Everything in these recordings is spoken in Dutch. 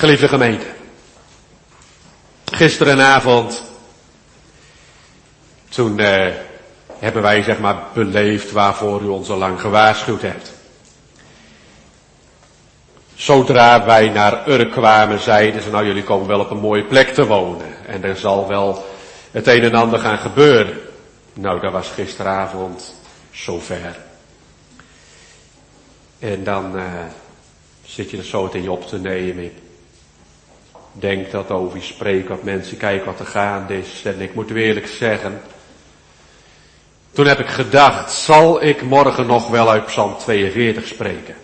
Geliefde gemeente. Gisterenavond, toen hebben wij beleefd waarvoor u ons al lang gewaarschuwd hebt. Zodra wij naar Urk kwamen, zeiden ze, nou jullie komen wel op een mooie plek te wonen. En er zal wel het een en ander gaan gebeuren. Nou, dat was gisteravond zover. En dan zit je er zo in je op te nemen. Ik denk dat over je spreekt wat mensen kijken wat er gaande is. En ik moet u eerlijk zeggen, toen heb ik gedacht, zal ik morgen nog wel uit Psalm 42 spreken?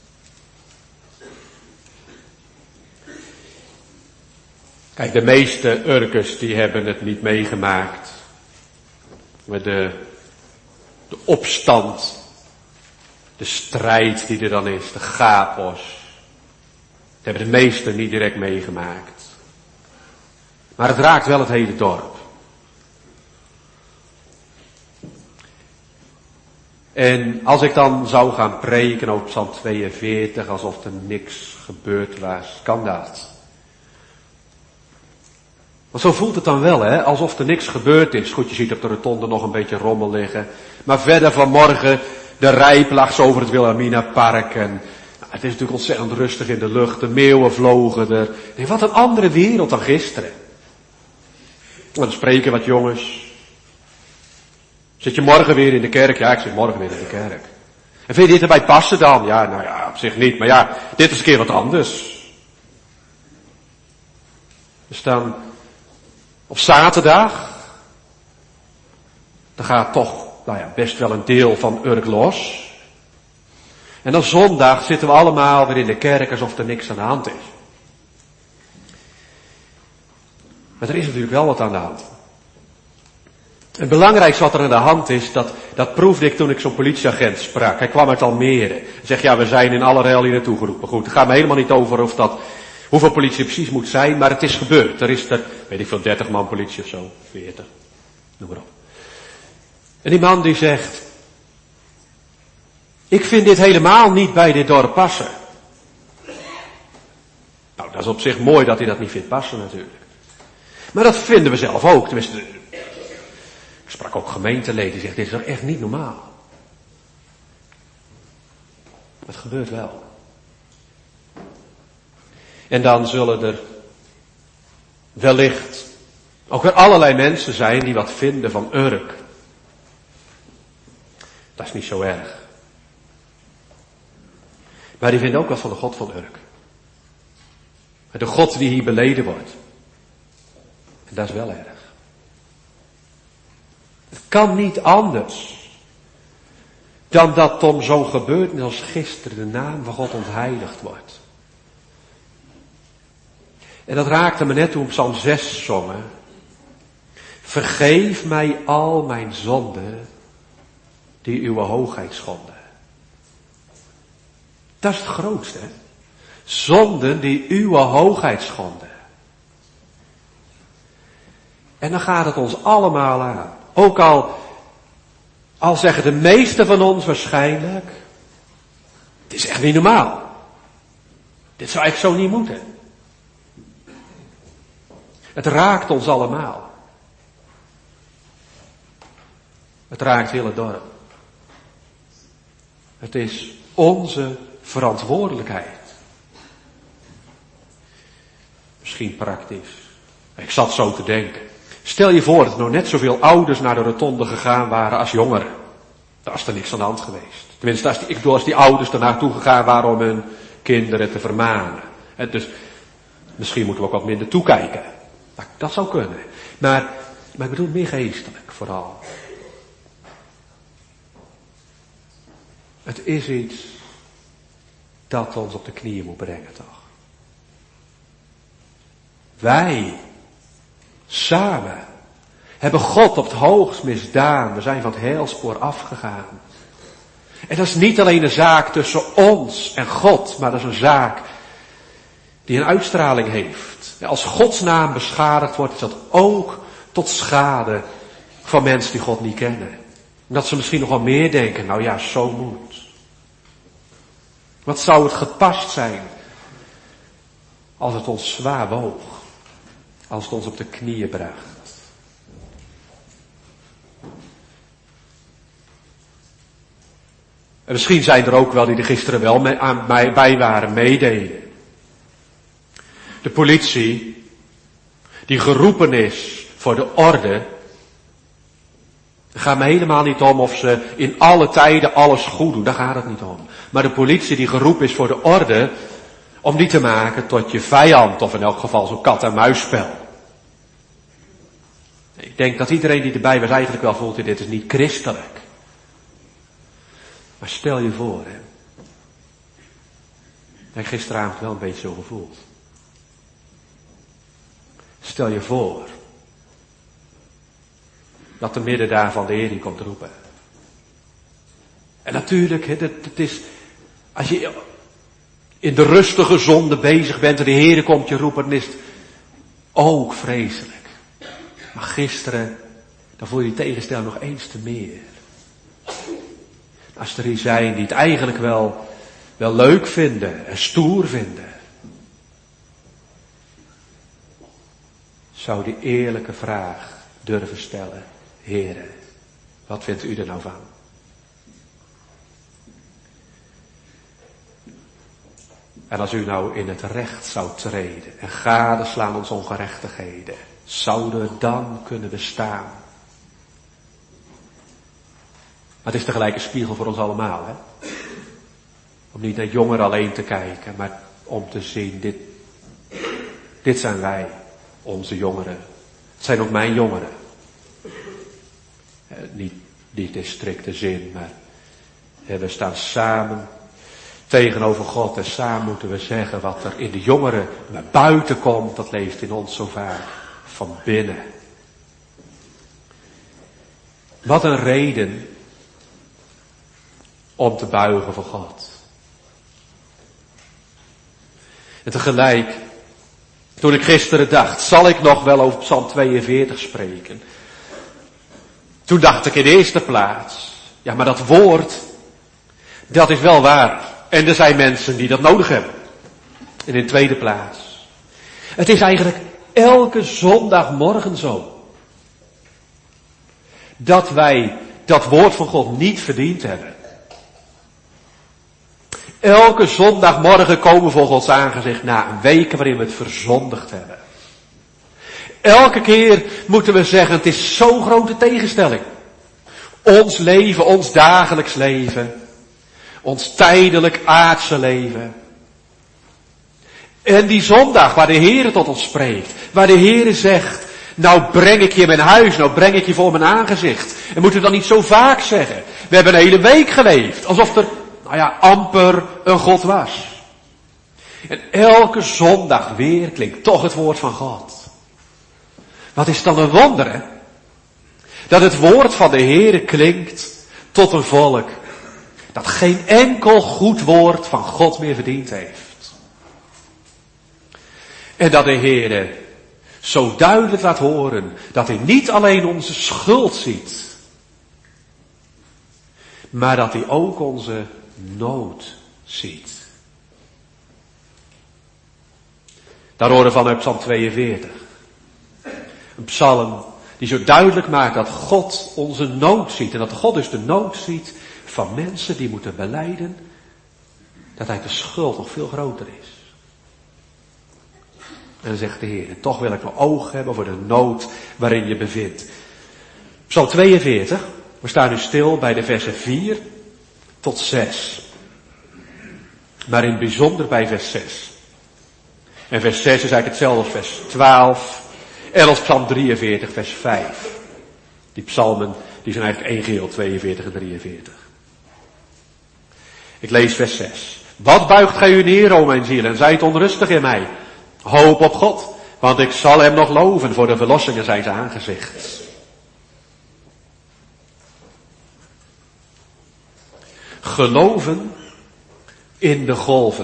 Kijk, de meeste Urkers die hebben het niet meegemaakt. Met de opstand, de strijd die er dan is, de chaos. Dat hebben de meesten niet direct meegemaakt. Maar het raakt wel het hele dorp. En als ik dan zou gaan preken over Psalm 42, alsof er niks gebeurd was, kan dat? Want zo voelt het dan wel, hè? Alsof er niks gebeurd is. Goed, je ziet op de rotonde nog een beetje rommel liggen. Maar verder vanmorgen, de rijplags over het Wilhelminapark. En nou, het is natuurlijk ontzettend rustig in de lucht. De meeuwen vlogen er. Nee, wat een andere wereld dan gisteren. En dan spreken wat jongens. Zit je morgen weer in de kerk? Ja, ik zit morgen weer in de kerk. En vind je dit erbij passen dan? Ja, nou ja, op zich niet. Maar ja, dit is een keer wat anders. Dus dan op zaterdag, dan gaat toch, nou ja, best wel een deel van Urk los. En dan zondag zitten we allemaal weer in de kerk alsof er niks aan de hand is. Maar er is natuurlijk wel wat aan de hand. Het belangrijkste wat er aan de hand is, dat proefde ik toen ik zo'n politieagent sprak. Hij kwam uit Almere. Hij zegt, ja, we zijn in alle rel hier naartoe geroepen. Goed, het gaat me helemaal niet over hoeveel politie precies moet zijn, maar het is gebeurd. Er is weet ik veel, 30 man politie of zo, 40, noem maar op. En die man die zegt, ik vind dit helemaal niet bij dit dorp passen. Nou, dat is op zich mooi dat hij dat niet vindt passen natuurlijk. Maar dat vinden we zelf ook. Tenminste, ik sprak ook gemeenteleden die zeggen, dit is toch echt niet normaal. Het gebeurt wel. En dan zullen er wellicht ook weer allerlei mensen zijn die wat vinden van Urk. Dat is niet zo erg. Maar die vinden ook wat van de God van Urk. De God die hier beleden wordt. En dat is wel erg. Het kan niet anders dan dat om zo'n gebeurtenis als gisteren de naam van God ontheiligd wordt. En dat raakte me net toen we Psalm 6 zongen. Vergeef mij al mijn zonden die uw hoogheid schonden. Dat is het grootste, hè? Zonden die uw hoogheid schonden. En dan gaat het ons allemaal aan. Ook al zeggen de meesten van ons waarschijnlijk, het is echt niet normaal. Dit zou eigenlijk zo niet moeten. Het raakt ons allemaal. Het raakt heel het dorp. Het is onze verantwoordelijkheid. Misschien praktisch. Ik zat zo te denken. Stel je voor dat er nog net zoveel ouders naar de rotonde gegaan waren als jongeren. Dan was er niks aan de hand geweest. Tenminste, als die ouders er naartoe gegaan waren om hun kinderen te vermanen. Dus misschien moeten we ook wat minder toekijken. Nou, dat zou kunnen. Maar ik bedoel meer geestelijk vooral. Het is iets dat ons op de knieën moet brengen, toch? Wij, samen, hebben God op het hoogst misdaan. We zijn van het heilspoor afgegaan. En dat is niet alleen een zaak tussen ons en God, maar dat is een zaak die een uitstraling heeft. Als Gods naam beschadigd wordt, is dat ook tot schade van mensen die God niet kennen. En dat ze misschien nog wel meer denken, nou ja, zo moet. Wat zou het gepast zijn Als het ons zwaar woog. Als het ons op de knieën bracht. En misschien zijn er ook wel die er gisteren wel bij waren, meededen. De politie, die geroepen is voor de orde. Het gaat me helemaal niet om of ze in alle tijden alles goed doen, daar gaat het niet om. Maar de politie die geroepen is voor de orde, om die te maken tot je vijand, of in elk geval zo'n kat-en-muisspel. Ik denk dat iedereen die erbij was eigenlijk wel voelt, dit is niet christelijk. Maar stel je voor, hè. Ik heb gisteravond wel een beetje zo gevoeld. Stel je voor dat te midden daarvan de Heer die komt roepen. En natuurlijk, hè, het is, als je in de rustige zonde bezig bent en de Heer komt je roepen, dan is het ook vreselijk. Maar gisteren, dan voel je die tegenstelling nog eens te meer. Als er hier zijn die het eigenlijk wel leuk vinden en stoer vinden. Zou die eerlijke vraag durven stellen. Heren, wat vindt u er nou van? En als u nou in het recht zou treden en gadeslaan ons ongerechtigheden, zouden we dan kunnen bestaan? Maar het is tegelijk een spiegel voor ons allemaal, hè? Om niet naar jongeren alleen te kijken, maar om te zien, dit zijn wij, onze jongeren. Het zijn ook mijn jongeren. Niet in strikte zin, maar we staan samen tegenover God en samen moeten we zeggen wat er in de jongeren naar buiten komt, dat leeft in ons zo vaak van binnen. Wat een reden om te buigen voor God. En tegelijk, toen ik gisteren dacht, zal ik nog wel over Psalm 42 spreken? Toen dacht ik in de eerste plaats, ja, maar dat woord, dat is wel waar. En er zijn mensen die dat nodig hebben. En in de tweede plaats, het is eigenlijk elke zondagmorgen zo, dat wij dat woord van God niet verdiend hebben. Elke zondagmorgen komen we voor Gods aangezicht na een week waarin we het verzondigd hebben. Elke keer moeten we zeggen, het is zo'n grote tegenstelling. Ons leven, ons dagelijks leven. Ons tijdelijk aardse leven. En die zondag waar de Heer tot ons spreekt. Waar de Heer zegt, nou breng ik je in mijn huis, nou breng ik je voor mijn aangezicht. En moeten we dan niet zo vaak zeggen. We hebben een hele week geleefd. Alsof er, amper een God was. En elke zondag weer klinkt toch het woord van God. Wat is dan een wonder, hè? Dat het woord van de Heere klinkt tot een volk dat geen enkel goed woord van God meer verdiend heeft. En dat de Heere zo duidelijk laat horen dat hij niet alleen onze schuld ziet, maar dat hij ook onze nood ziet. Daar horen we van uit Psalm 42. Een psalm die zo duidelijk maakt dat God onze nood ziet. En dat God dus de nood ziet van mensen die moeten belijden dat hij de schuld nog veel groter is. En dan zegt de Heer, toch wil ik mijn oog hebben voor de nood waarin je bevindt. Psalm 42, we staan nu stil bij de versen 4 tot 6. Maar in het bijzonder bij vers 6. En vers 6 is eigenlijk hetzelfde als vers 12. En als Psalm 43, vers 5. Die psalmen, die zijn eigenlijk één geheel, 42 en 43. Ik lees vers 6. Wat buigt gij u neer, o mijn ziel, en zijt onrustig in mij? Hoop op God, want ik zal hem nog loven voor de verlossingen zijns aangezichts. Geloven in de golven.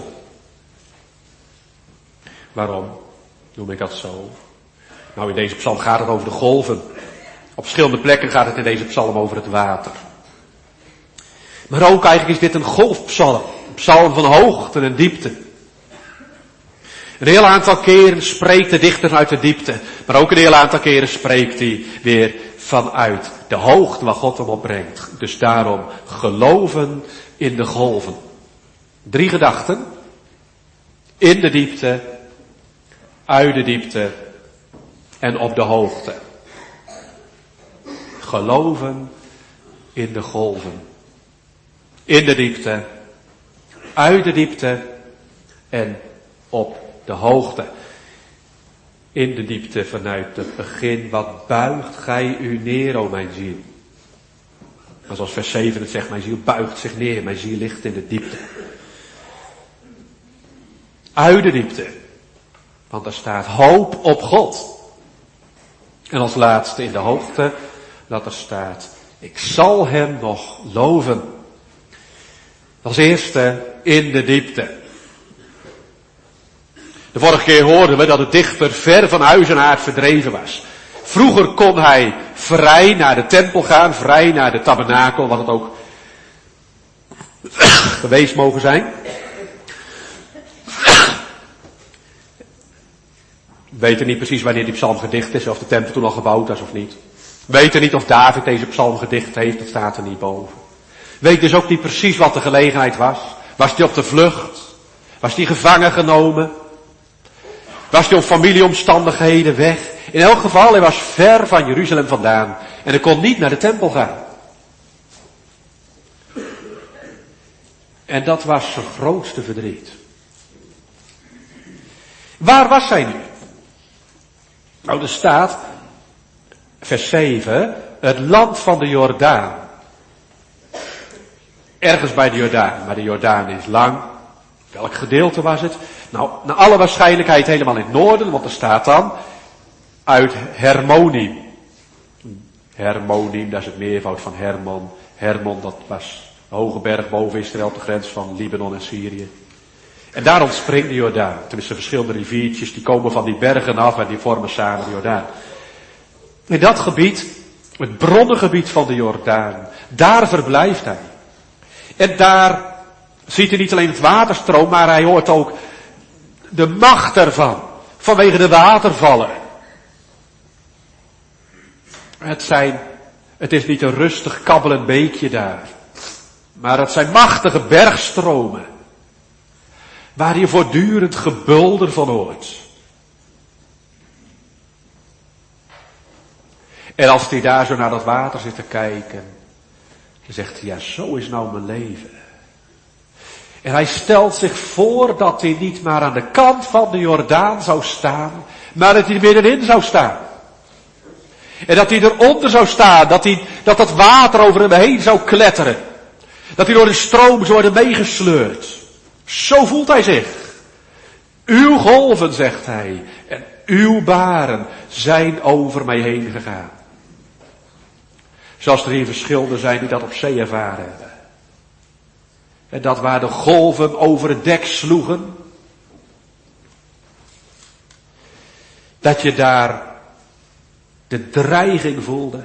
Waarom noem ik dat zo? Nou, in deze psalm gaat het over de golven. Op verschillende plekken gaat het in deze psalm over het water. Maar ook eigenlijk is dit een golfpsalm. Een psalm van hoogte en diepte. Een heel aantal keren spreekt de dichter uit de diepte. Maar ook een heel aantal keren spreekt hij weer vanuit de hoogte waar God hem opbrengt. Dus daarom geloven in de golven. 3 gedachten. In de diepte, uit de diepte en op de hoogte. Geloven in de golven. In de diepte, uit de diepte en op de hoogte. In de diepte vanuit het begin, wat buigt gij u neer, o mijn ziel. Maar zoals vers 7 het zegt, mijn ziel buigt zich neer, mijn ziel ligt in de diepte. Uit de diepte, want er staat hoop op God. En als laatste in de hoogte, dat er staat, ik zal hem nog loven. Als eerste in de diepte. De vorige keer hoorden we dat de dichter ver van huis en aard verdreven was. Vroeger kon hij vrij naar de tempel gaan, vrij naar de tabernakel, wat het ook geweest mogen zijn. We weten niet precies wanneer die psalm gedicht is, of de tempel toen al gebouwd was of niet. We weten niet of David deze psalm gedicht heeft, dat staat er niet boven. We weten dus ook niet precies wat de gelegenheid was. Was hij op de vlucht? Was hij gevangen genomen? Was hij om familieomstandigheden weg? In elk geval, hij was ver van Jeruzalem vandaan. En hij kon niet naar de tempel gaan. En dat was zijn grootste verdriet. Waar was hij nu? Nou, er staat, vers 7, het land van de Jordaan. Ergens bij de Jordaan, maar de Jordaan is lang. Welk gedeelte was het? Nou, naar alle waarschijnlijkheid helemaal in het noorden, want er staat dan uit Hermonim. Hermonim, dat is het meervoud van Hermon. Hermon, dat was een hoge berg boven Israël op de grens van Libanon en Syrië. En daar ontspringt de Jordaan. Tenminste, verschillende riviertjes, die komen van die bergen af en die vormen samen de Jordaan. In dat gebied, het bronnengebied van de Jordaan, daar verblijft hij. En daar ziet hij niet alleen het waterstroom, maar hij hoort ook de macht ervan. Vanwege de watervallen. Het is niet een rustig kabbelend beekje daar. Maar het zijn machtige bergstromen. Waar je voortdurend gebulder van hoort. En als hij daar zo naar dat water zit te kijken, dan zegt hij, ja, zo is nou mijn leven. En hij stelt zich voor dat hij niet maar aan de kant van de Jordaan zou staan, maar dat hij er middenin zou staan. En dat hij eronder zou staan, dat water over hem heen zou kletteren. Dat hij door de stroom zou worden meegesleurd. Zo voelt hij zich. Uw golven, zegt hij, en uw baren zijn over mij heen gegaan. Zoals er hier verschillende zijn die dat op zee ervaren hebben. En dat waar de golven over het dek sloegen, dat je daar de dreiging voelde.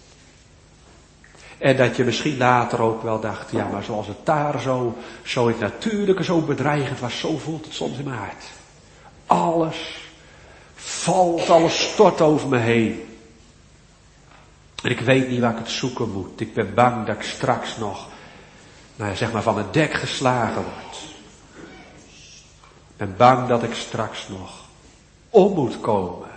En dat je misschien later ook wel dacht, ja, maar zoals het daar zo in het natuurlijke zo bedreigend was, zo voelt het soms in mijn hart. Alles valt, alles stort over me heen. En ik weet niet waar ik het zoeken moet. Ik ben bang dat ik straks nog, zeg maar van het dek geslagen word. Ik ben bang dat ik straks nog om moet komen.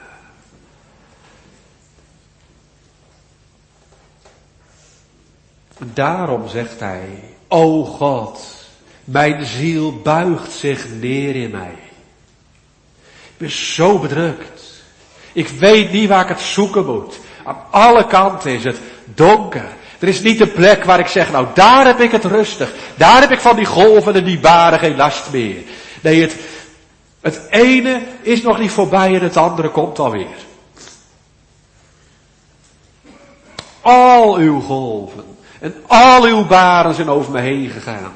Daarom zegt hij, o God, mijn ziel buigt zich neer in mij. Ik ben zo bedrukt. Ik weet niet waar ik het zoeken moet. Aan alle kanten is het donker. Er is niet een plek waar ik zeg, nou daar heb ik het rustig. Daar heb ik van die golven en die baren geen last meer. Nee, het ene is nog niet voorbij en het andere komt alweer. Al uw golven en al uw baren zijn over me heen gegaan.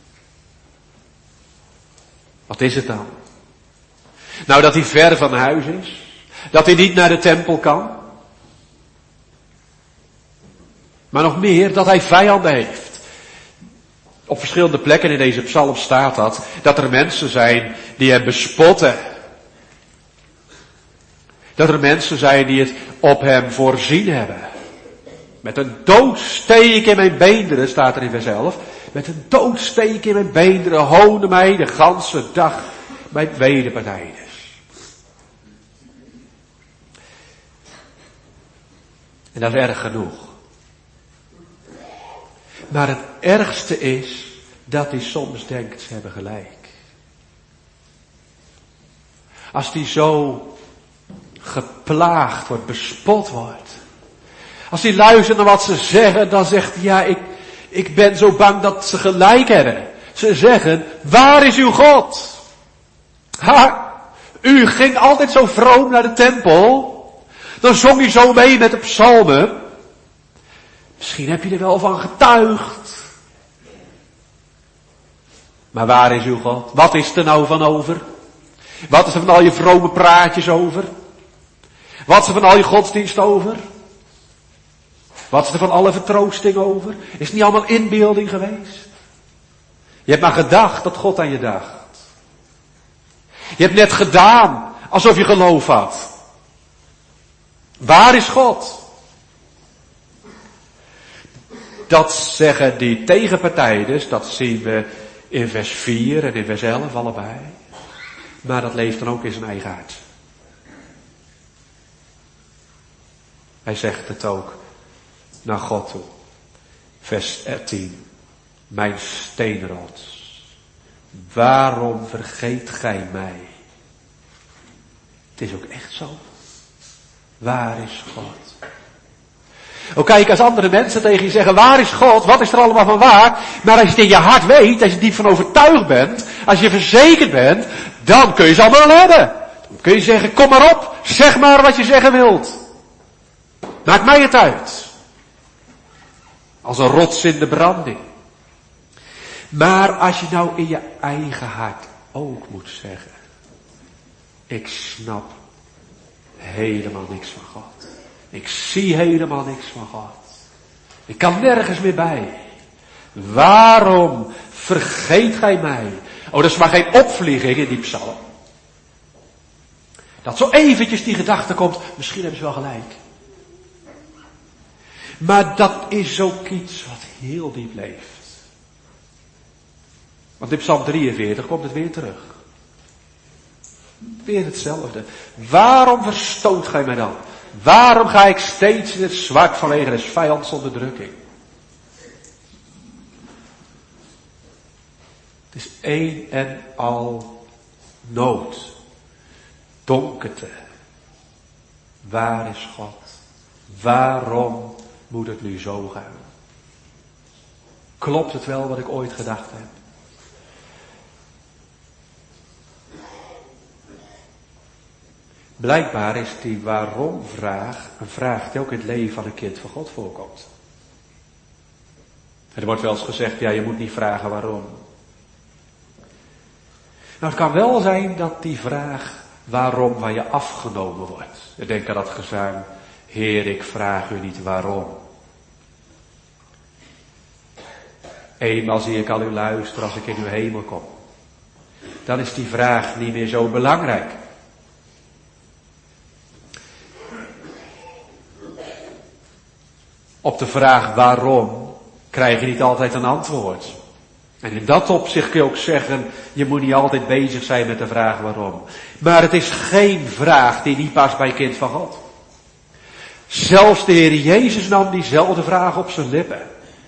Wat is het dan? Nou, dat hij ver van huis is. Dat hij niet naar de tempel kan. Maar nog meer, dat hij vijanden heeft. Op verschillende plekken in deze psalm staat dat er mensen zijn die hem bespotten. Dat er mensen zijn die het op hem voorzien hebben. Met een doodsteek in mijn beenderen, staat er in vers 11. Met een doodsteek in mijn beenderen hoonde mij de ganse dag mijn wederpartijders. En dat is erg genoeg. Maar het ergste is dat hij soms denkt, ze hebben gelijk. Als die zo geplaagd wordt, bespot wordt. Als hij luistert naar wat ze zeggen, dan zegt hij, ja, ik ben zo bang dat ze gelijk hebben. Ze zeggen, waar is uw God? Ha, u ging altijd zo vroom naar de tempel. Dan zong u zo mee met de psalmen. Misschien heb je er wel van getuigd. Maar waar is uw God? Wat is er nou van over? Wat is er van al je vrome praatjes over? Wat is er van al je godsdienst over? Wat is er van alle vertroosting over? Is het niet allemaal inbeelding geweest? Je hebt maar gedacht dat God aan je dacht. Je hebt net gedaan alsof je geloof had. Waar is God? Dat zeggen die tegenpartijen dus, dat zien we in vers 4 en in vers 11 allebei. Maar dat leeft dan ook in zijn eigen hart. Hij zegt het ook naar God toe. Vers 10. Mijn steenrots. Waarom vergeet gij mij? Het is ook echt zo. Waar is God? Oh kijk, als andere mensen tegen je zeggen, waar is God? Wat is er allemaal van waar? Maar als je het in je hart weet, als je diep van overtuigd bent, als je verzekerd bent, dan kun je ze allemaal hebben. Dan kun je zeggen, kom maar op, zeg maar wat je zeggen wilt. Maakt mij het uit. Als een rots in de branding. Maar als je nou in je eigen hart ook moet zeggen, ik snap helemaal niks van God. Ik zie helemaal niks van God. Ik kan nergens meer bij. Waarom vergeet gij mij? Oh, dat is maar geen opvlieging in die psalm. Dat zo eventjes die gedachte komt, misschien hebben ze wel gelijk. Maar dat is ook iets wat heel diep leeft. Want in Psalm 43 komt het weer terug. Weer hetzelfde. Waarom verstoot gij mij dan? Waarom ga ik steeds in het zwart vanwege des vijands onderdrukking? Het is één en al nood. Donkerte. Waar is God? Waarom moet het nu zo gaan? Klopt het wel wat ik ooit gedacht heb? Blijkbaar is die waarom-vraag een vraag die ook in het leven van een kind van God voorkomt. Er wordt wel eens gezegd, ja, je moet niet vragen waarom. Nou, het kan wel zijn dat die vraag waarom van je afgenomen wordt. Ik denk aan dat gezang, Heer, ik vraag u niet waarom. Eenmaal zie ik al u luisteren als ik in uw hemel kom. Dan is die vraag niet meer zo belangrijk. Op de vraag waarom krijg je niet altijd een antwoord. En in dat opzicht kun je ook zeggen, je moet niet altijd bezig zijn met de vraag waarom. Maar het is geen vraag die niet past bij een kind van God. Zelfs de Heer Jezus nam diezelfde vraag op zijn lippen.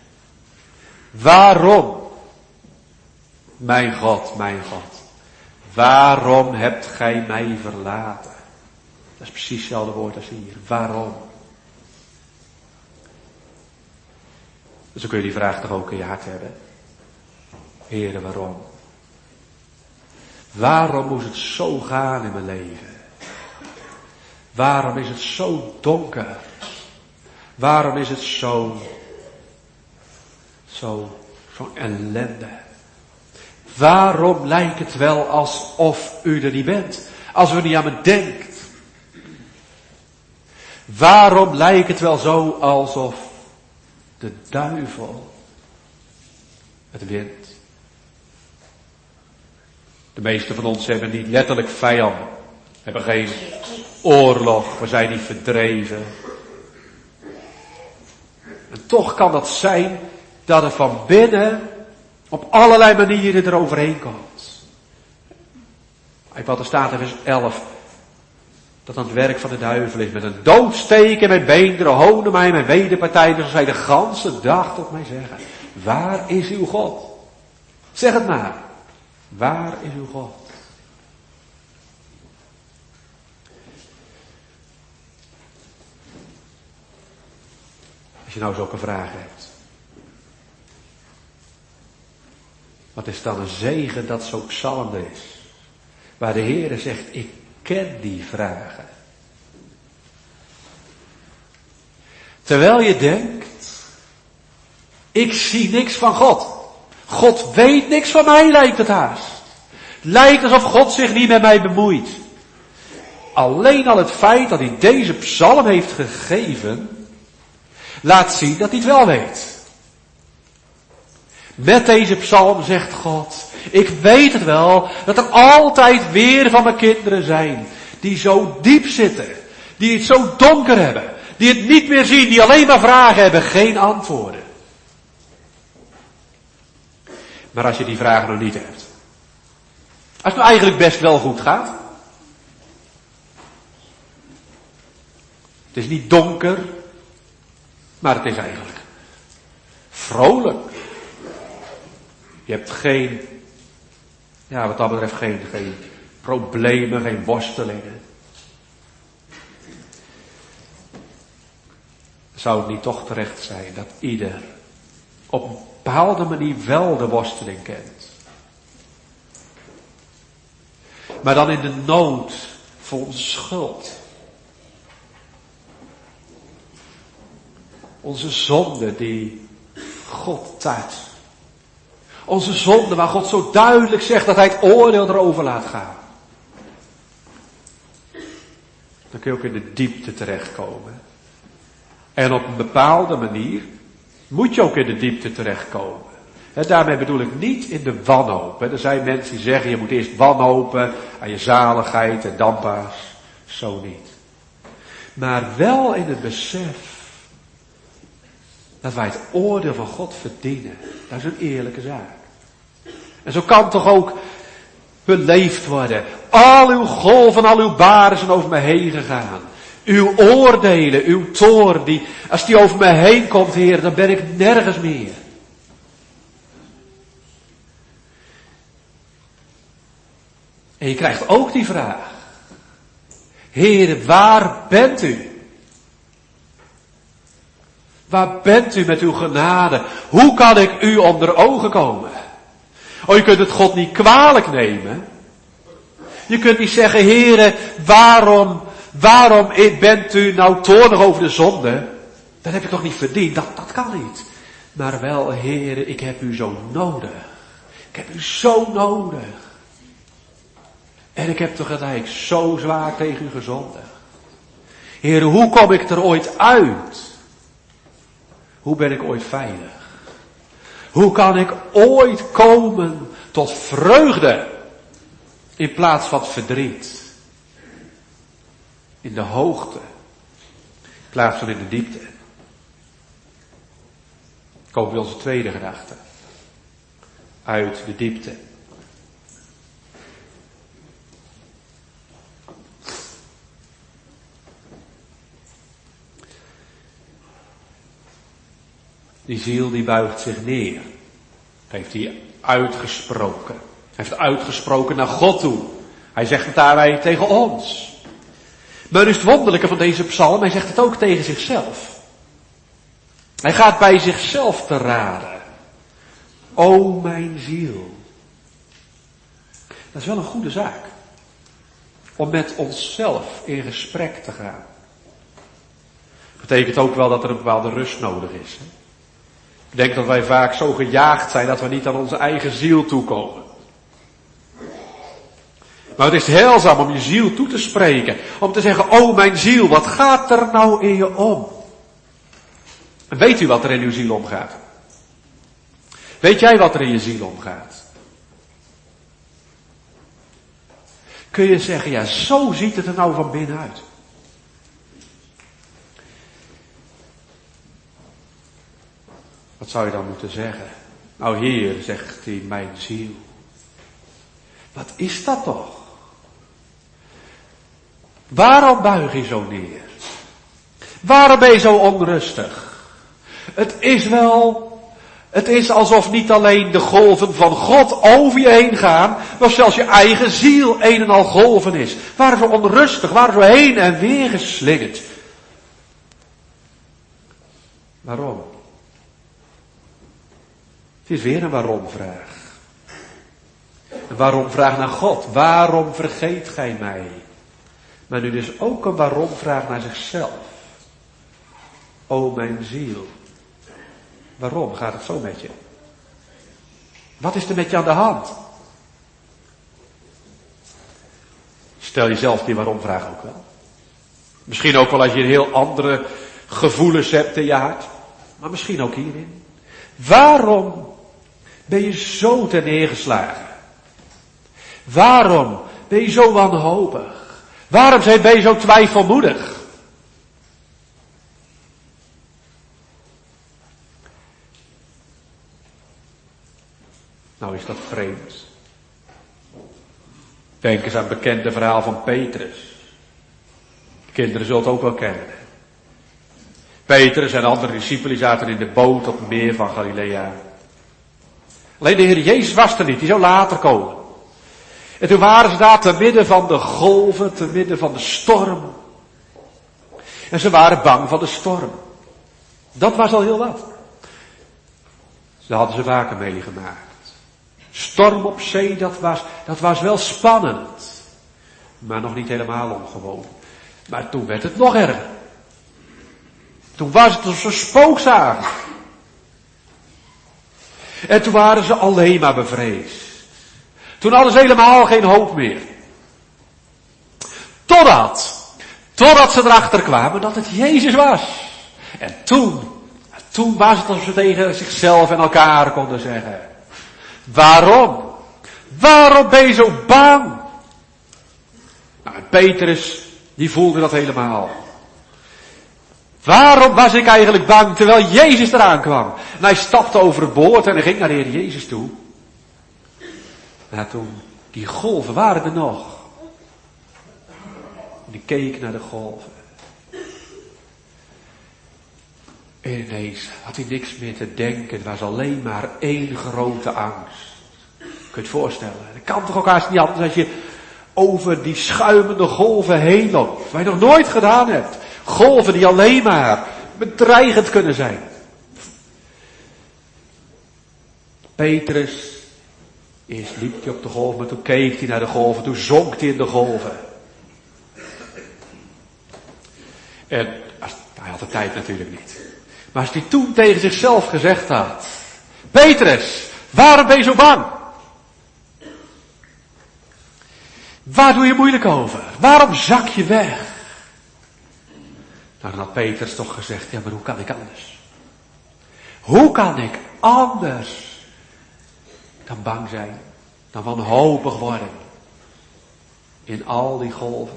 Waarom? Mijn God, waarom hebt gij mij verlaten? Dat is precies hetzelfde woord als hier. Waarom? Dus dan kun je die vraag toch ook in je hart hebben. Heere, waarom? Waarom moest het zo gaan in mijn leven? Waarom is het zo donker? Waarom is het zo'n ellende? Waarom lijkt het wel alsof u er niet bent? Als u niet aan me denkt. Waarom lijkt het wel zo alsof de duivel het wint? De meesten van ons hebben niet letterlijk vijanden. We hebben geen oorlog, we zijn niet verdreven. En toch kan dat zijn dat er van binnen op allerlei manieren eroverheen komt. Wat er staat in vers 11. Dat aan het werk van de duivel is. Met een doodsteek in mijn beenderen honen mij mijn wederpartij. Dus zij de ganse dag tot mij zeggen. Waar is uw God? Zeg het maar. Waar is uw God? Als je nou zulke vragen hebt. Wat is dan een zegen dat zo psalmde is. Waar de Heere zegt, ik ken die vragen. Terwijl je denkt, ik zie niks van God. God weet niks van mij, lijkt het haast. Lijkt alsof God zich niet met mij bemoeit. Alleen al het feit dat hij deze psalm heeft gegeven, laat zien dat hij het wel weet. Met deze psalm zegt God, ik weet het wel, dat er altijd weer van mijn kinderen zijn, die zo diep zitten, die het zo donker hebben, die het niet meer zien, die alleen maar vragen hebben, geen antwoorden. Maar als je die vragen nog niet hebt, als het nou eigenlijk best wel goed gaat, het is niet donker, maar het is eigenlijk vrolijk. Je hebt geen, wat dat betreft geen problemen, geen worstelingen. Zou het niet toch terecht zijn dat ieder op een bepaalde manier wel de worsteling kent. Maar dan in de nood voor onze schuld. Onze zonde die God tart. Onze zonde waar God zo duidelijk zegt dat hij het oordeel erover laat gaan. Dan kun je ook in de diepte terechtkomen. En op een bepaalde manier moet je ook in de diepte terechtkomen. En daarmee bedoel ik niet in de wanhoop. Er zijn mensen die zeggen je moet eerst wanhopen aan je zaligheid en dan pas. Zo niet. Maar wel in het besef dat wij het oordeel van God verdienen. Dat is een eerlijke zaak. En zo kan toch ook beleefd worden. Al uw golven, al uw baren zijn over me heen gegaan. Uw oordelen, uw toorn, als die over me heen komt, Heer, dan ben ik nergens meer. En je krijgt ook die vraag. Heer, waar bent u? Waar bent u met uw genade? Hoe kan ik u onder ogen komen? Oh, je kunt het God niet kwalijk nemen. Je kunt niet zeggen, Heere, waarom bent u nou toornig over de zonde? Dat heb ik toch niet verdiend? Dat kan niet. Maar wel, Heere, ik heb u zo nodig. Ik heb u zo nodig. En ik heb tegelijk zo zwaar tegen u gezondigd. Heere, hoe kom ik er ooit uit? Hoe ben ik ooit veilig? Hoe kan ik ooit komen tot vreugde in plaats van verdriet? In de hoogte in plaats van in de diepte. Komen we bij onze tweede gedachte. Uit de diepte. Die ziel die buigt zich neer. Heeft hij uitgesproken. Hij heeft uitgesproken naar God toe. Hij zegt het daarbij tegen ons. Maar nu is het wonderlijke van deze psalm, hij zegt het ook tegen zichzelf. Hij gaat bij zichzelf te raden. O mijn ziel. Dat is wel een goede zaak. Om met onszelf in gesprek te gaan. Dat betekent ook wel dat er een bepaalde rust nodig is. Hè? Ik denk dat wij vaak zo gejaagd zijn dat we niet aan onze eigen ziel toekomen. Maar het is heilzaam om je ziel toe te spreken. Om te zeggen, oh mijn ziel, wat gaat er nou in je om? En weet u wat er in uw ziel omgaat? Weet jij wat er in je ziel omgaat? kun je zeggen, ja, zo ziet het er nou van binnenuit. Wat zou je dan moeten zeggen? Nou, Heer, zegt hij, mijn ziel. Wat is dat toch? Waarom buig je zo neer? Waarom ben je zo onrustig? Het is alsof niet alleen de golven van God over je heen gaan, maar zelfs je eigen ziel een en al golven is. Waarom zo onrustig? Waarom zo heen en weer geslingerd? Waarom? Het is weer een waarom-vraag. Een waarom-vraag naar God. Waarom vergeet gij mij? Maar nu dus ook een waarom-vraag naar zichzelf. O mijn ziel. Waarom gaat het zo met je? Wat is er met je aan de hand? Stel jezelf die waarom-vraag ook wel. Misschien ook wel als je heel andere gevoelens hebt in je hart. Maar misschien ook hierin. Waarom ben je zo ten neergeslagen? Waarom ben je zo wanhopig? Waarom ben je zo twijfelmoedig? Nou is dat vreemd. Denk eens aan het bekende verhaal van Petrus. De kinderen zullen het ook wel kennen. Petrus en andere discipelen zaten in de boot op het meer van Galilea. Alleen de Heer Jezus was er niet, die zou later komen. En toen waren ze daar te midden van de golven, te midden van de storm. En ze waren bang van de storm. Dat was al heel wat. Daar hadden ze vaker meegemaakt. Storm op zee, dat was wel spannend. Maar nog niet helemaal ongewoon. Maar toen werd het nog erger. Toen was het alsof ze spook zagen. En toen waren ze alleen maar bevreesd. Toen hadden ze helemaal geen hoop meer. Totdat ze erachter kwamen dat het Jezus was. En toen was het alsof ze tegen zichzelf en elkaar konden zeggen. Waarom? Waarom ben je zo bang? Nou, Petrus, die voelde dat helemaal. Waarom was ik eigenlijk bang terwijl Jezus eraan kwam? En hij stapte over het boord en hij ging naar de Heer Jezus toe. Maar toen, die golven waren er nog. En die keek naar de golven. En ineens had hij niks meer te denken. Het was alleen maar één grote angst. Kun je het voorstellen? Dat kan toch ook haast niet anders als je over die schuimende golven heen loopt. Wat je nog nooit gedaan hebt. Golven die alleen maar bedreigend kunnen zijn. Petrus, eerst liep hij op de golven, maar toen keek hij naar de golven, toen zonk hij in de golven. En hij had de tijd natuurlijk niet. Maar als hij toen tegen zichzelf gezegd had, Petrus, waarom ben je zo bang? Waar doe je moeilijk over? Waarom zak je weg? Nou, dan had Petrus toch gezegd, ja, maar hoe kan ik anders? Hoe kan ik anders dan bang zijn, dan wanhopig worden in al die golven?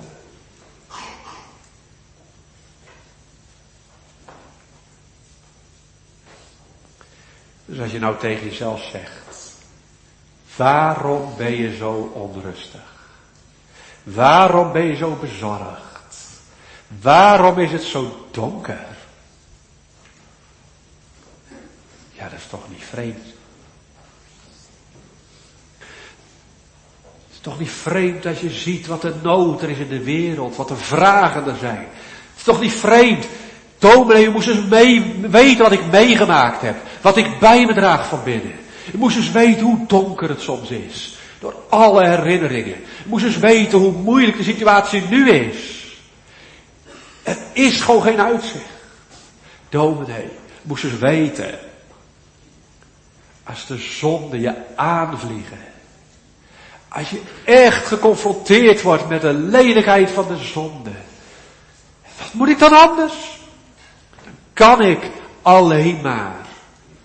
Dus als je nou tegen jezelf zegt, waarom ben je zo onrustig? Waarom ben je zo bezorgd? Waarom is het zo donker? Ja, dat is toch niet vreemd. Het is toch niet vreemd als je ziet wat de nood er is in de wereld, wat de vragen er zijn. Het is toch niet vreemd. Dominee, je moest eens weten wat ik meegemaakt heb. Wat ik bij me draag van binnen. Je moest eens weten hoe donker het soms is. Door alle herinneringen. Je moest eens weten hoe moeilijk de situatie nu is. Er is gewoon geen uitzicht. Dominee, moest eens weten. Als de zonden je aanvliegen. Als je echt geconfronteerd wordt met de lelijkheid van de zonde. Wat moet ik dan anders? Dan kan ik alleen maar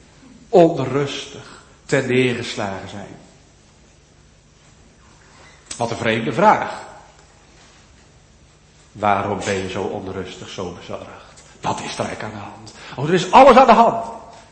onrustig ten neergeslagen zijn. Wat een vreemde vraag. Waarom ben je zo onrustig, zo bezorgd? Wat is er eigenlijk aan de hand? Oh, er is alles aan de hand.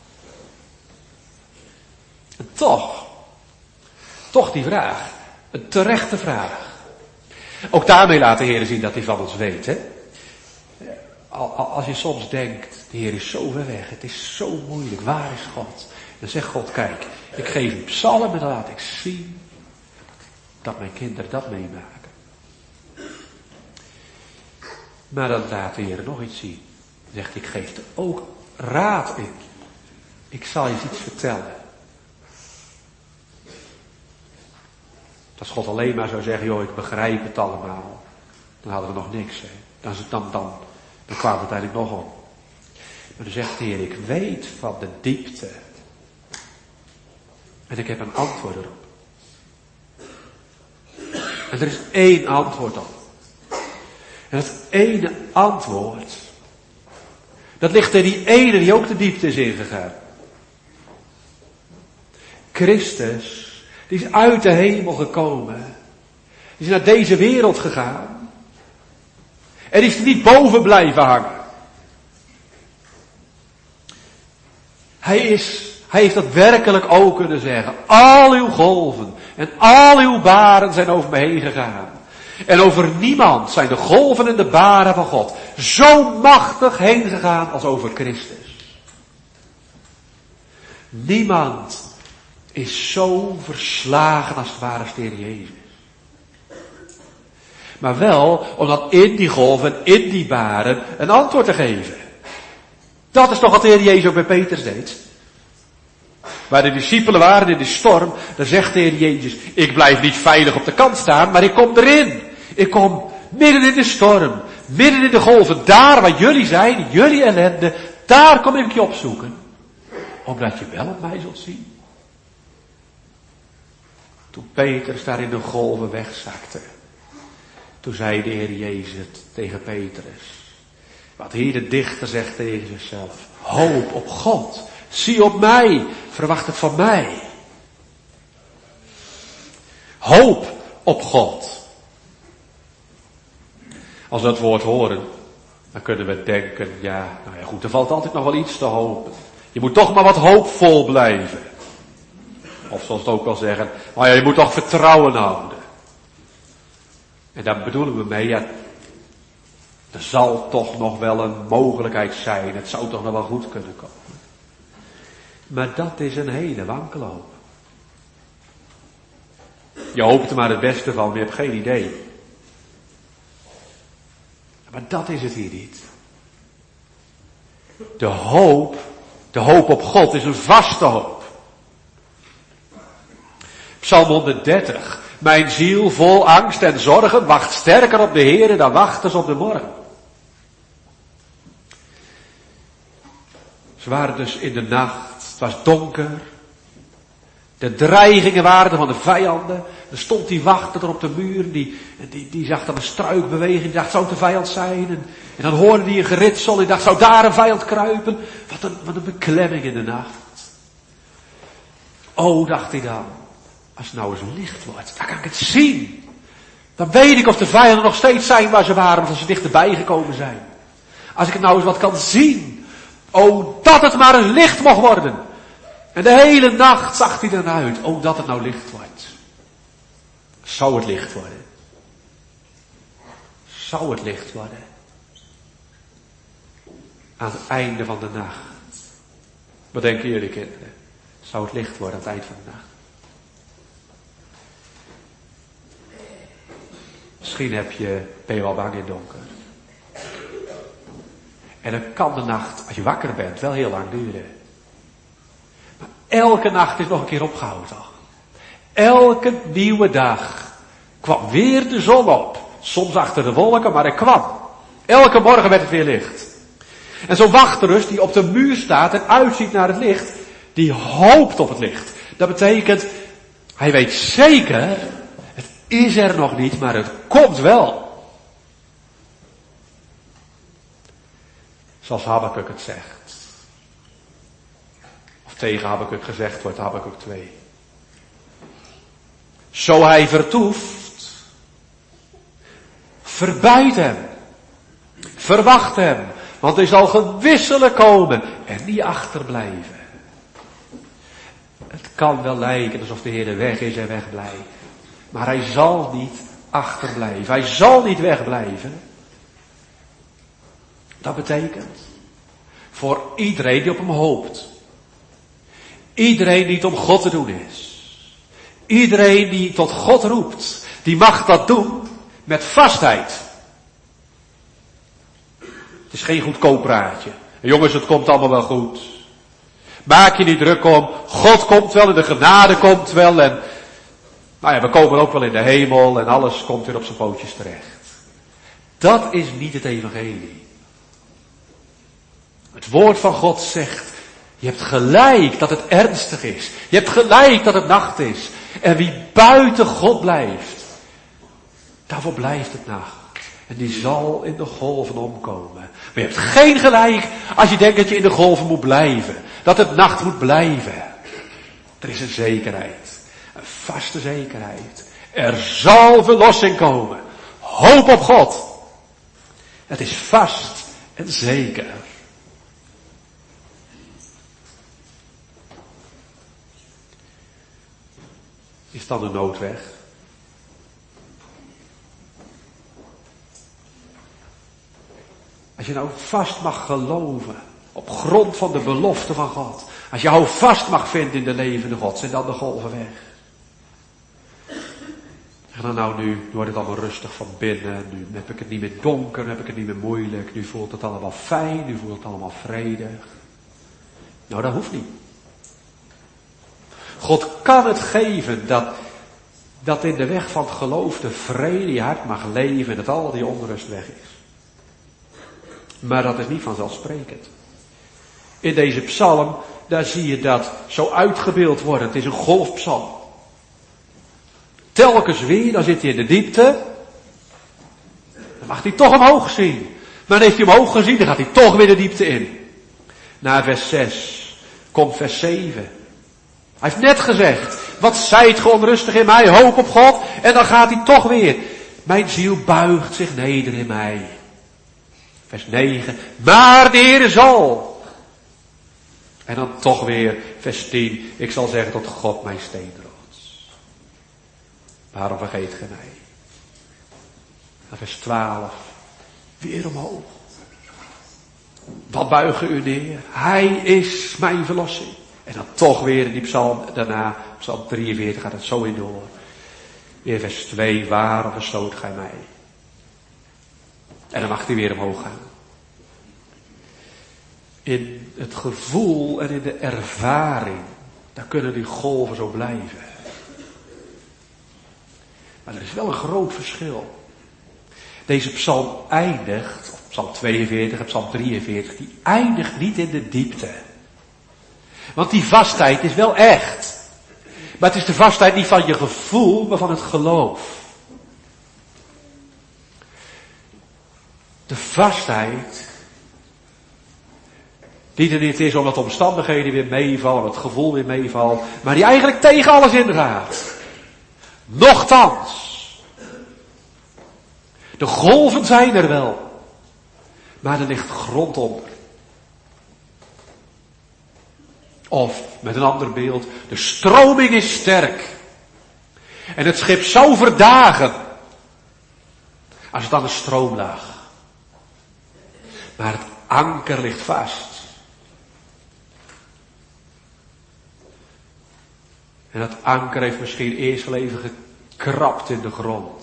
En toch die vraag. Een terechte vraag. Ook daarmee laat de Heer zien dat hij van ons weet, hè. Als je soms denkt, de Heer is zo ver weg, het is zo moeilijk, waar is God? Dan zegt God, kijk, ik geef een psalm en dan laat ik zien dat mijn kinderen dat meemaken. Maar dan laat de Heer nog iets zien. Hij zegt, ik geef er ook raad in. Ik zal je iets vertellen. Als God alleen maar zou zeggen, joh, ik begrijp het allemaal. Dan hadden we nog niks, hè. Dan kwam het uiteindelijk nog om. Maar dan zegt de Heer, ik weet van de diepte. En ik heb een antwoord erop. En er is één antwoord op. En dat ene antwoord, dat ligt in die ene die ook de diepte is ingegaan. Christus, die is uit de hemel gekomen. Die is naar deze wereld gegaan. En die is er niet boven blijven hangen. Hij heeft dat werkelijk ook kunnen zeggen. Al uw golven en al uw baren zijn over me heen gegaan. En over niemand zijn de golven en de baren van God zo machtig heen gegaan als over Christus. Niemand is zo verslagen als het ware als de Heer Jezus. Maar wel omdat in die golven, in die baren, een antwoord te geven. Dat is toch wat de Heer Jezus ook bij Petrus deed. Waar de discipelen waren in de storm, dan zegt de Heer Jezus, ik blijf niet veilig op de kant staan, maar ik kom erin. Ik kom midden in de storm, midden in de golven, daar waar jullie zijn, jullie ellende, daar kom ik je opzoeken. Omdat je wel op mij zult zien. Toen Petrus daar in de golven wegzakte, toen zei de Heer Jezus het tegen Petrus. Wat hier de dichter zegt tegen zichzelf. Hoop op God. Zie op mij. Verwacht het van mij. Hoop op God. Als we dat woord horen, dan kunnen we denken, ja, nou ja goed, er valt altijd nog wel iets te hopen. Je moet toch maar wat hoopvol blijven. Of zoals het ook wel zeggen, maar ja, je moet toch vertrouwen houden. En daar bedoelen we mee, ja, er zal toch nog wel een mogelijkheid zijn. Het zou toch nog wel goed kunnen komen. Maar dat is een hele wankele hoop. Je hoopt er maar het beste van, je hebt geen idee. Maar dat is het hier niet. De hoop op God is een vaste hoop. Psalm 130. Mijn ziel vol angst en zorgen wacht sterker op de Heere dan wachters op de morgen. Ze waren dus in de nacht, het was donker. De dreigingen waren er van de vijanden. Er stond die wachter er op de muur, die zag dan een struikbeweging, die dacht, zou het de vijand zijn? En dan hoorde hij een geritsel, die dacht, zou daar een vijand kruipen? Wat een beklemming in de nacht. Oh, dacht hij dan, als het nou eens licht wordt, dan kan ik het zien. Dan weet ik of de vijanden nog steeds zijn waar ze waren, of als ze dichterbij gekomen zijn. Als ik het nou eens wat kan zien. Oh, dat het maar eens licht mocht worden. En de hele nacht zag hij eruit. Oh, dat het nou licht wordt. Zou het licht worden? Zou het licht worden? Aan het einde van de nacht. Wat denken jullie, kinderen? Zou het licht worden aan het eind van de nacht? Misschien ben je wel bang in het donker. En dan kan de nacht, als je wakker bent, wel heel lang duren. Maar elke nacht is nog een keer opgehouden, toch? Elke nieuwe dag kwam weer de zon op. Soms achter de wolken, maar er kwam. Elke morgen werd het weer licht. En zo'n wachterus die op de muur staat en uitziet naar het licht, die hoopt op het licht. Dat betekent, hij weet zeker, het is er nog niet, maar het komt wel. Zoals Habakuk het zegt. Of tegen Habakuk gezegd wordt, Habakuk 2. Zo hij vertoeft Verbuit hem. Verwacht hem. Want hij zal gewisselijk komen en niet achterblijven. Het kan wel lijken alsof de Heer weg is en wegblijft. Maar hij zal niet achterblijven. Hij zal niet wegblijven. Dat betekent, voor iedereen die op hem hoopt. Iedereen die het om God te doen is. Iedereen die tot God roept. Die mag dat doen met vastheid. Het is geen goedkoop praatje. Jongens, het komt allemaal wel goed. Maak je niet druk om. God komt wel en de genade komt wel. En nou ja, we komen ook wel in de hemel en alles komt weer op zijn pootjes terecht. Dat is niet het evangelie. Het woord van God zegt, je hebt gelijk dat het ernstig is. Je hebt gelijk dat het nacht is. En wie buiten God blijft, daarvoor blijft het nacht. En die zal in de golven omkomen. Maar je hebt geen gelijk als je denkt dat je in de golven moet blijven. Dat het nacht moet blijven. Er is een zekerheid. Een vaste zekerheid. Er zal verlossing komen. Hoop op God. Het is vast en zeker. Is dan de nood weg? Als je nou vast mag geloven, op grond van de belofte van God. Als je houvast mag vinden in de levende God, zijn dan de golven weg. En dan nou, nu wordt het allemaal rustig van binnen, nu heb ik het niet meer donker, nu heb ik het niet meer moeilijk, nu voelt het allemaal fijn, nu voelt het allemaal vredig. Nou, dat hoeft niet. God kan het geven dat in de weg van het geloof de vrede je hart mag leven en dat al die onrust weg is. Maar dat is niet vanzelfsprekend. In deze psalm, daar zie je dat zo uitgebeeld worden. Het is een golfpsalm. Telkens weer, dan zit hij in de diepte. Dan mag hij toch omhoog zien. Maar dan heeft hij omhoog gezien, dan gaat hij toch weer de diepte in. Na vers 6 komt vers 7. Hij heeft net gezegd, wat zijt ge onrustig in mij, hoop op God. En dan gaat hij toch weer. Mijn ziel buigt zich neder in mij. Vers 9, maar de Heer zal. En dan toch weer vers 10, ik zal zeggen tot God mijn steenrots. Waarom vergeet ge mij? En vers 12, weer omhoog. Wat buigen u neer? Hij is mijn verlossing. En dan toch weer in die psalm daarna, psalm 43 gaat het zo in door. Weer vers 2, waarom verstoot gij mij? En dan mag hij weer omhoog gaan. In het gevoel en in de ervaring, daar kunnen die golven zo blijven. Maar er is wel een groot verschil. Deze psalm eindigt, of psalm 42 en psalm 43, die eindigt niet in de diepte. Want die vastheid is wel echt. Maar het is de vastheid niet van je gevoel, maar van het geloof. De vastheid, die er niet is omdat de omstandigheden weer meevallen, het gevoel weer meevalt, maar die eigenlijk tegen alles ingaat. Nochtans, de golven zijn er wel, maar er ligt grond onder. Of, met een ander beeld, de stroming is sterk. En het schip zou verdagen, als het aan de stroom lag. Maar het anker ligt vast. En dat anker heeft misschien eerst wel even gekrapt in de grond.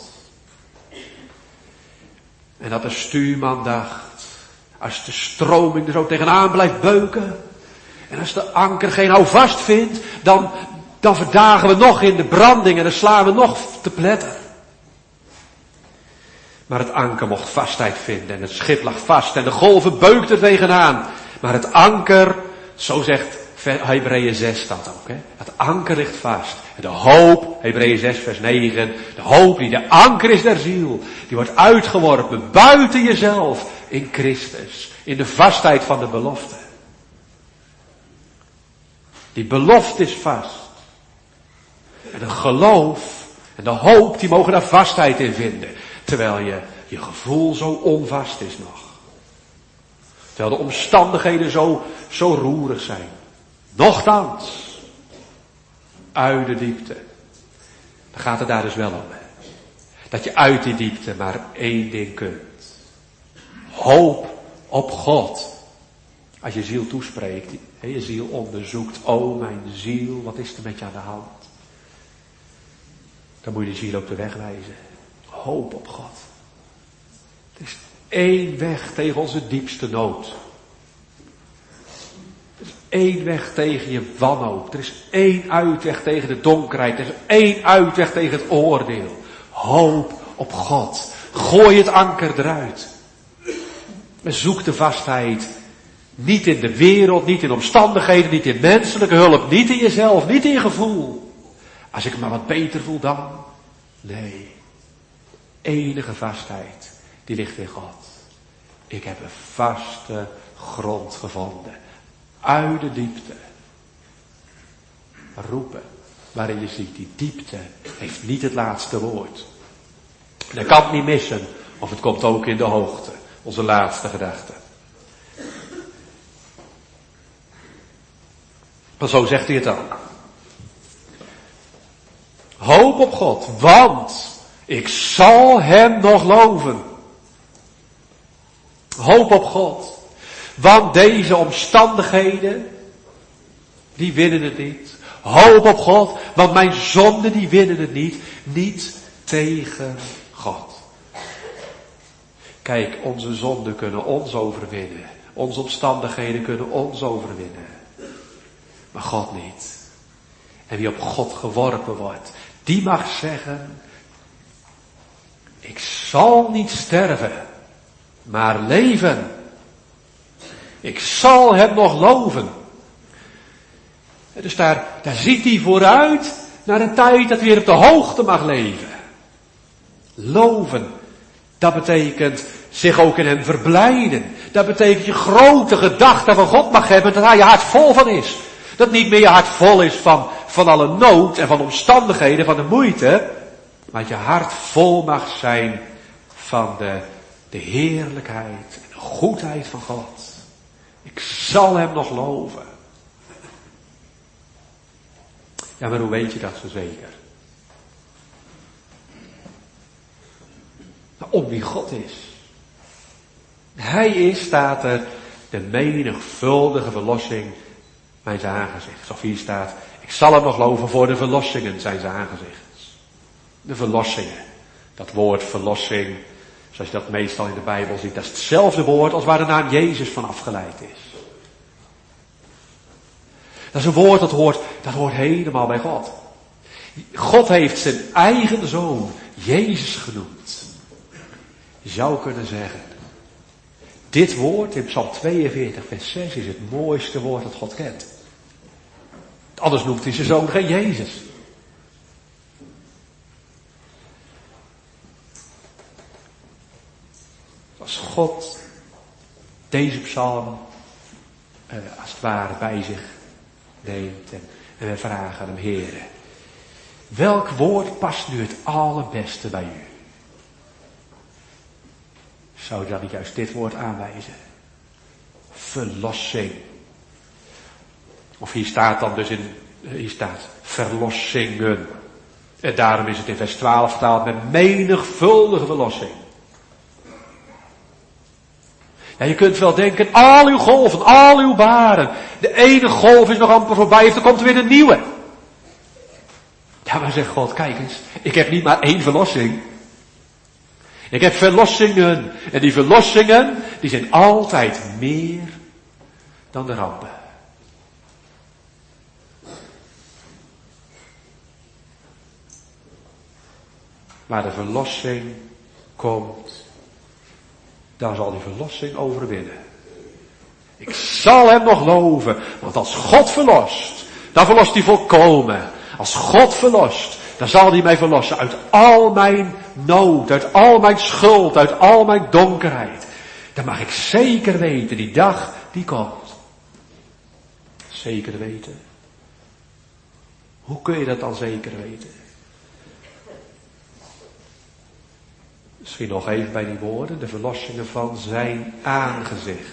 En dat de stuurman dacht, als de stroming er zo tegenaan blijft beuken, en als de anker geen houvast vindt, dan verdagen we nog in de branding en dan slaan we nog te pletter. Maar het anker mocht vastheid vinden en het schip lag vast en de golven beukten er tegenaan. Maar het anker, zo zegt Hebreeën 6 staat ook, hè. Het anker ligt vast. En de hoop, Hebreeën 6 vers 9, de hoop die de anker is der ziel, die wordt uitgeworpen buiten jezelf in Christus, in de vastheid van de belofte. Die belofte is vast. En het geloof en de hoop, die mogen daar vastheid in vinden. Terwijl je je gevoel zo onvast is nog. Terwijl de omstandigheden zo roerig zijn. Nochtans, uit de diepte. Dan gaat het daar dus wel om. Dat je uit die diepte maar één ding kunt. Hoop op God. Als je ziel toespreekt, je ziel onderzoekt. Oh mijn ziel, wat is er met je aan de hand? Dan moet je de ziel ook de weg wijzen. Hoop op God. Er is één weg tegen onze diepste nood. Er is één weg tegen je wanhoop. Er is één uitweg tegen de donkerheid. Er is één uitweg tegen het oordeel. Hoop op God. Gooi het anker eruit. En zoek de vastheid. Niet in de wereld, niet in omstandigheden, niet in menselijke hulp, niet in jezelf, niet in je gevoel. Als ik me wat beter voel dan. Nee. Enige vastheid, die ligt in God. Ik heb een vaste grond gevonden. Uit de diepte. Roepen. Waarin je ziet, die diepte heeft niet het laatste woord. En dat kan het niet missen. Of het komt ook in de hoogte. Onze laatste gedachte. Maar zo zegt hij het ook. Hoop op God, want ik zal hem nog loven. Hoop op God. Want deze omstandigheden, die winnen het niet. Hoop op God, want mijn zonden die winnen het niet. Niet tegen God. Kijk, onze zonden kunnen ons overwinnen. Onze omstandigheden kunnen ons overwinnen. Maar God niet. En wie op God geworpen wordt, die mag zeggen, ik zal niet sterven, maar leven. Ik zal hem nog loven. Dus daar ziet hij vooruit naar een tijd dat hij weer op de hoogte mag leven. Loven, dat betekent zich ook in hem verblijden. Dat betekent je grote gedachten van God mag hebben, dat daar je hart vol van is. Dat niet meer je hart vol is van alle nood en van omstandigheden, van de moeite. Maar dat je hart vol mag zijn van de heerlijkheid en de goedheid van God. Ik zal hem nog loven. Ja, maar hoe weet je dat zo zeker? Nou, om wie God is. Hij is, staat er, de menigvuldige verlossing mijn zijn aangezicht. Of hier staat, ik zal hem nog loven voor de verlossingen zijn zijn aangezicht. De verlossingen. Dat woord verlossing, zoals je dat meestal in de Bijbel ziet, dat is hetzelfde woord als waar de naam Jezus van afgeleid is. Dat is een woord dat hoort helemaal bij God. God heeft zijn eigen zoon Jezus genoemd. Je zou kunnen zeggen, dit woord in Psalm 42 vers 6 is het mooiste woord dat God kent. Anders noemt hij zijn zoon geen Jezus. Als God deze psalm als het ware bij zich neemt en we vragen aan hem, Heere, welk woord past nu het allerbeste bij u? Zou je dan niet juist dit woord aanwijzen? Verlossing. Of hier staat dan dus hier staat verlossingen. En daarom is het in vers 12 vertaald met menigvuldige verlossing. Ja, je kunt wel denken, al uw golven, al uw baren. De ene golf is nog amper voorbij, er komt er weer een nieuwe. Ja, maar zegt God, kijk eens, ik heb niet maar één verlossing. Ik heb verlossingen. En die verlossingen, die zijn altijd meer dan de rampen. Maar de verlossing komt, dan zal die verlossing overwinnen. Ik zal hem nog loven, want als God verlost, dan verlost hij volkomen. Als God verlost, dan zal hij mij verlossen uit al mijn nood, uit al mijn schuld, uit al mijn donkerheid. Dan mag ik zeker weten, die dag die komt. Zeker weten. Hoe kun je dat dan zeker weten? Misschien nog even bij die woorden, de verlossingen van zijn aangezicht.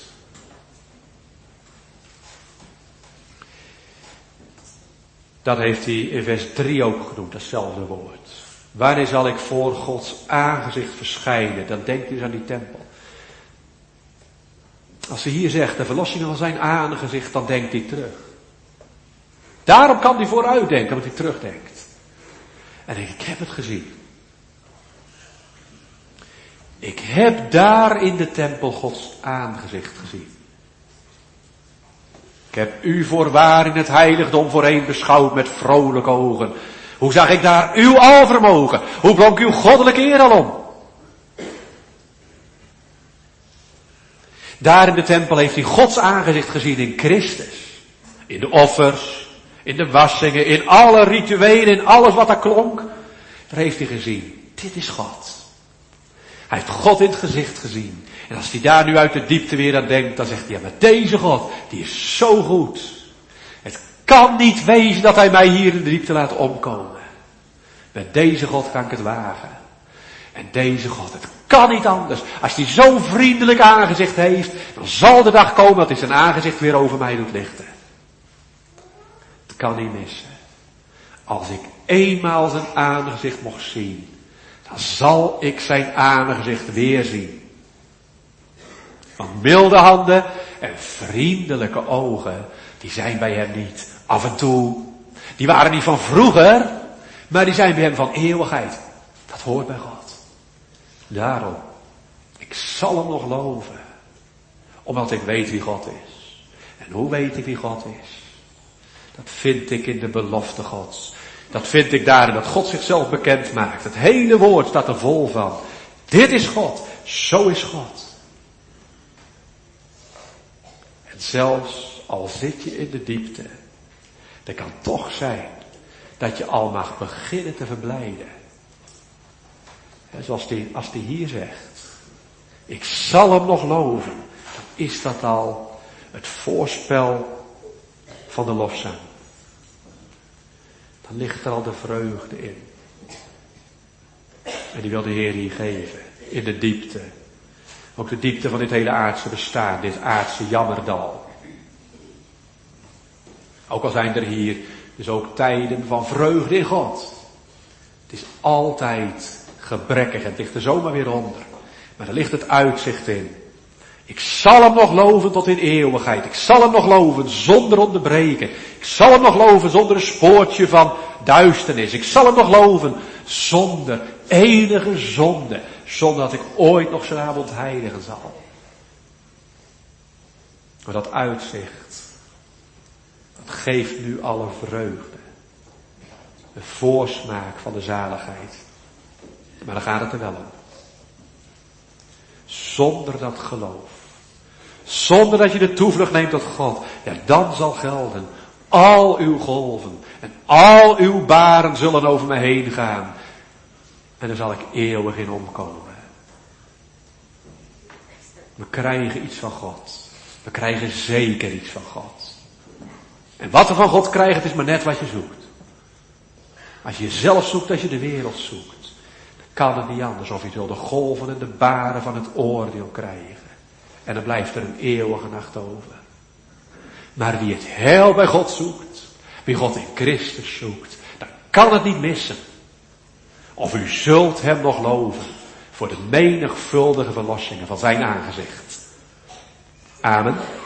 Dat heeft hij in vers 3 ook genoemd, datzelfde woord. Wanneer zal ik voor Gods aangezicht verschijnen? Dan denkt u aan die tempel. Als hij hier zegt, de verlossingen van zijn aangezicht, dan denkt hij terug. Daarom kan hij vooruitdenken, omdat hij terugdenkt. En ik heb het gezien. Ik heb daar in de tempel Gods aangezicht gezien. Ik heb u voorwaar in het heiligdom voorheen beschouwd met vrolijke ogen. Hoe zag ik daar uw alvermogen? Hoe blonk uw goddelijke eer al om? Daar in de tempel heeft hij Gods aangezicht gezien in Christus. In de offers, in de wassingen, in alle rituelen, in alles wat er klonk. Daar heeft hij gezien, dit is God. Hij heeft God in het gezicht gezien. En als hij daar nu uit de diepte weer aan denkt, dan zegt hij, ja, maar deze God, die is zo goed. Het kan niet wezen dat hij mij hier in de diepte laat omkomen. Met deze God kan ik het wagen. En deze God, het kan niet anders. Als hij zo'n vriendelijk aangezicht heeft, dan zal de dag komen dat hij zijn aangezicht weer over mij doet lichten. Het kan niet missen. Als ik eenmaal zijn aangezicht mocht zien, dan zal ik zijn aangezicht weer zien. Van milde handen en vriendelijke ogen, die zijn bij hem niet af en toe. Die waren niet van vroeger, maar die zijn bij hem van eeuwigheid. Dat hoort bij God. Daarom, ik zal hem nog loven. Omdat ik weet wie God is. En hoe weet ik wie God is? Dat vind ik in de belofte Gods. Dat vind ik daarin dat God zichzelf bekend maakt. Het hele woord staat er vol van. Dit is God. Zo is God. En zelfs al zit je in de diepte, er kan toch zijn dat je al mag beginnen te verblijden. Zoals als die hier zegt, ik zal hem nog loven, dan is dat al het voorspel van de lofzang. Dan ligt er al de vreugde in. En die wil de Heer hier geven, in de diepte. Ook de diepte van dit hele aardse bestaan, dit aardse jammerdal. Ook al zijn er hier dus ook tijden van vreugde in God. Het is altijd gebrekkig en het ligt er zomaar weer onder. Maar er ligt het uitzicht in. Ik zal hem nog loven tot in eeuwigheid. Ik zal hem nog loven zonder onderbreken. Ik zal hem nog loven zonder een spoortje van duisternis. Ik zal hem nog loven zonder enige zonde. Zonder dat ik ooit nog zijn naam ontheiligen zal. Maar dat uitzicht, dat geeft nu alle vreugde. De voorsmaak van de zaligheid. Maar dan gaat het er wel om. Zonder dat geloof. Zonder dat je de toevlucht neemt tot God. Ja, dan zal gelden. Al uw golven en al uw baren zullen over me heen gaan. En daar zal ik eeuwig in omkomen. We krijgen iets van God. We krijgen zeker iets van God. En wat we van God krijgen, het is maar net wat je zoekt. Als je jezelf zoekt, als je de wereld zoekt, dan kan het niet anders of je zult de golven en de baren van het oordeel krijgen. En dan blijft er een eeuwige nacht over. Maar wie het heil bij God zoekt, wie God in Christus zoekt, dan kan het niet missen. Of u zult hem nog loven voor de menigvuldige verlossingen van zijn aangezicht. Amen.